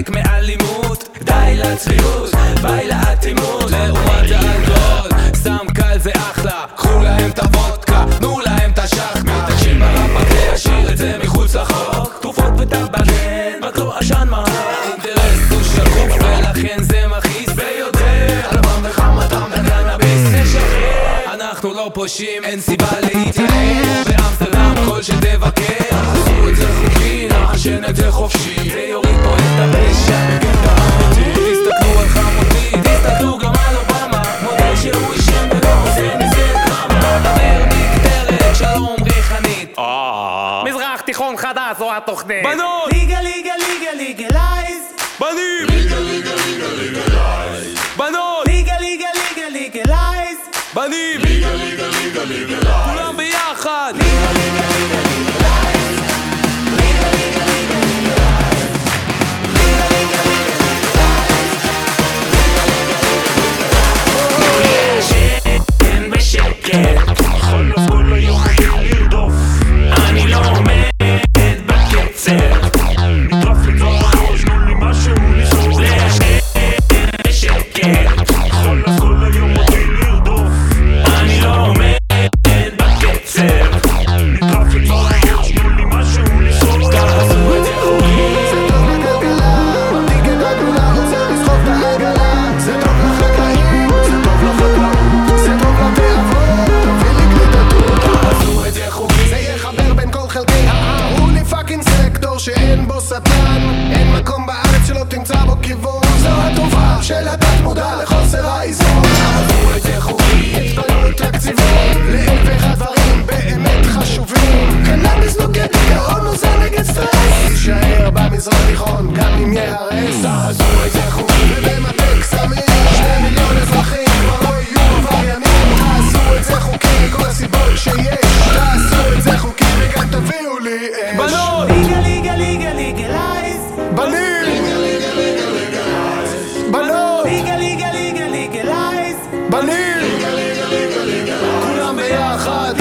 להתרחק מאלימות, די לצביעות, ביי לאטימות. לעומת האלכוהול, סם קל זה אחלה, קחו להם את הוודקה, תנו להם את השחק. מתעקשים ברפק להשאיר את זה מחוץ לחוק, תרופות וטבגן, רק לא עשן מהר. האינטרס הוא שקוף ולכן זה מכעיס ביותר, על אפם וחמתם לקנאביס נשחרר. אנחנו לא פושעים, אין סיבה להתייעל, באמסטרדם כל שתבקר. עשו את זה חוקי, נעשן את זה חופשי, זה יוריד פה את הפשע בקטע אמיתי. תסתכלו על חמותי, תסתכלו גם על אובמה, מודל שהוא ישן ולא עושה מזה דרמה. דבר מקטרת, שלום ריחנית, מזרח תיכון חדש זו התוכנית. בנות! ליגה ליגה ליגה ליגלייז. בנים! ליגה ליגה ליגה ליגלייז. בנות! ליגה ליגה ליגה ליגלייז. בנים! ליגה ליגה ליגה ליגלייז. כולם ביחד! ליגה ליגה ליגה ליגלייז. ליגה ליגה ליגה ליגלייז. ליגה ליגה ליגה ליגלייז. ישן בשקט, חלף כל היום לרדוף, אני לא עומד בקצב, נטרף לצורך, תנו לי משהו לשרוף. ישן בשקט, חלף כל היום לרדוף, אני לא עומד בקצב. נטרף לצורך, תנו לי משהו לשרוף. תעשו את זה חוקי, זה טוב לכלכלה, ממתיק את הגלולה, רוצה לסחוב את העגלה. זה טוב לחקלאים, זה טוב לחקלאות, זה טוב לתיאבון, תביא לי קליטתות. תעשו את זה חוקי, זה יחבר בין כל חלקי העם. הוא לי פאקינג סקטור שאין בו שטן, אין מקום בארץ שלא תמצא בו כיוון. זו התופעה של התת מודע לחוסר האיזון. תעשו את זה חוקי, התפללו תקציבים לאלף ואחד דברים באמת חשובים. קנאביס נוגד דיכאון, עוזר נגד סטרס, יישאר במזרח תיכון גם אם ייהרס. תעשו את זה חוקי, ובמטה קסמים 2 מיליון אזרחים כבר לא יהיו עבריינים. תעשו את זה חוקי מכל הסיבות שיש, תעשו את זה חוקי וגם תביאו לי אש. בנות! ליגה ליגה ליגה ליגלייז. בנים! ליגה ליגה ליגה ליגלייז. בנות! ליגה ליגה ליגה ליגלייז. בנים! ליגה ליגה ליגה ליגלייז. כולם ביחד.